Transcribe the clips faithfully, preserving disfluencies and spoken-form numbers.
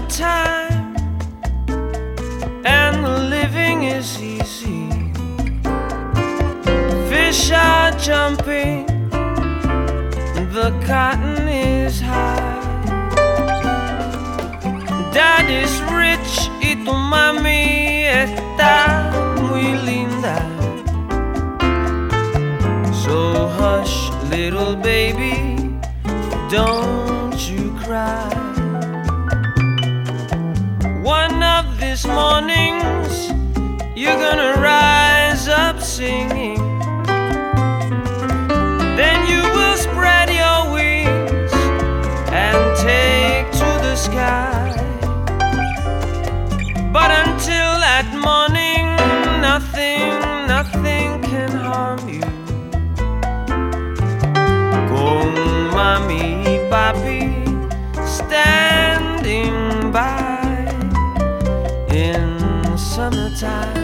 summertime and the living is easy. Fish are jumping, the cotton is high. Dad is rich y tu mami está muy linda. So hush, little baby, don't you cry. One of these mornings you're gonna rise up singing. Then you will spread your wings and take to the sky. But until that morning, nothing, nothing can harm you. Con mami y papi standing by in summertime.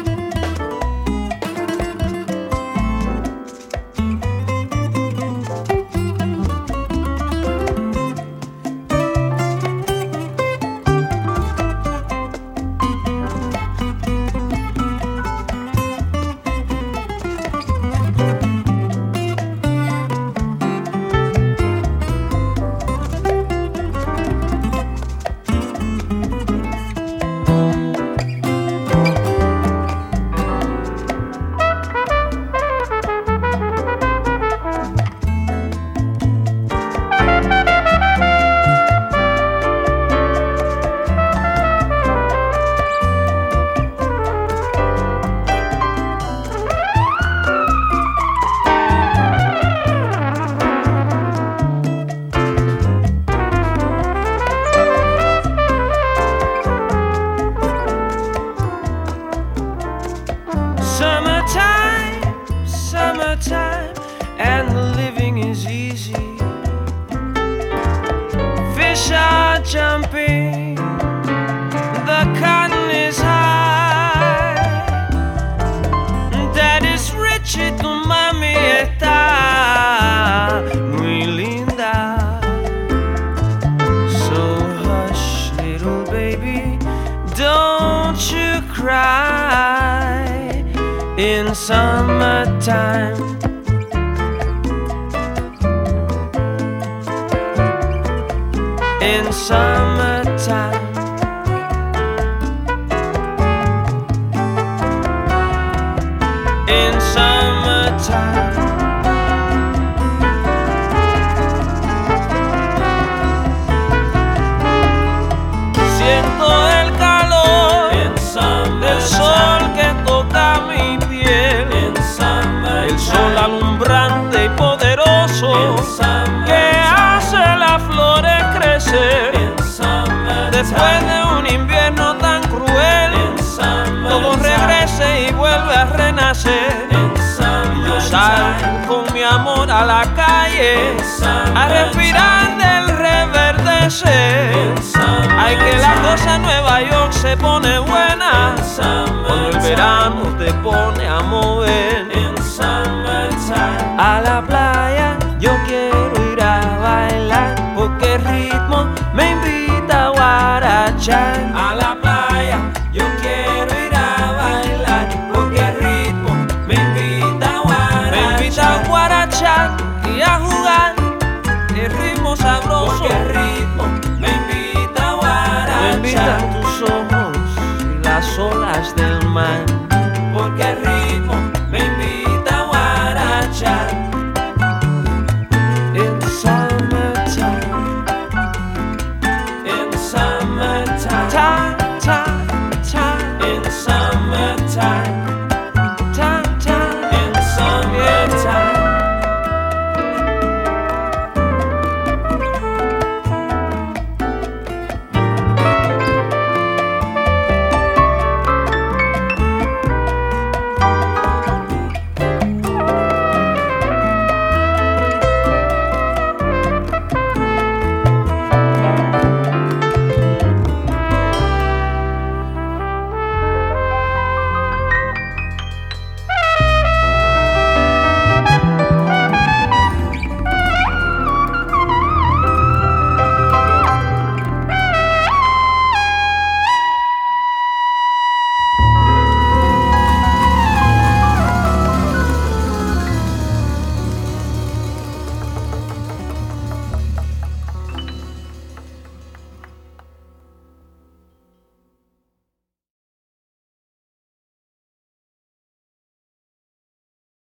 Summertime, summertime, and the living is easy. Fish are jumping, the cotton is high. Dad is rich y tu mami está muy linda. So hush, little baby, don't you cry. In summertime, in summertime, in summertime. Siento el calor del sol que toca mi piel, el sol alumbrante y poderoso que hace las flores crecer. Después de un invierno tan cruel, todo regrese y vuelve a renacer. Y yo salgo con mi amor a la calle a respirar del reverdecer. Ay, que la cosa en Nueva York se pone buena cuando el verano te pone a mover. A la playa yo quiero ir a bailar porque el ritmo me invita a guarachar. A la playa yo quiero ir a bailar porque el ritmo me invita a guarachar. Me invita a guarachar y a jugar el ritmo sabroso. Porque el ritmo me invita a guarachar. Me invitan tus ojos y las olas del mar.